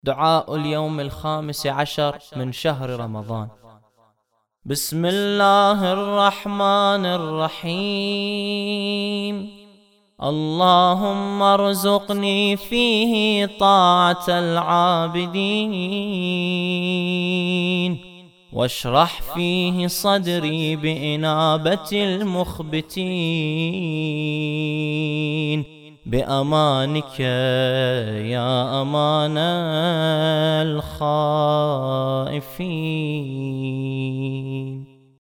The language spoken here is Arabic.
دعاء اليوم 15 من شهر رمضان. بسم الله الرحمن الرحيم. اللهم ارزقني فيه طاعة العابدين، واشرح فيه صدري بإنابة المخبتين، بأمانك يا أمان الخائفين.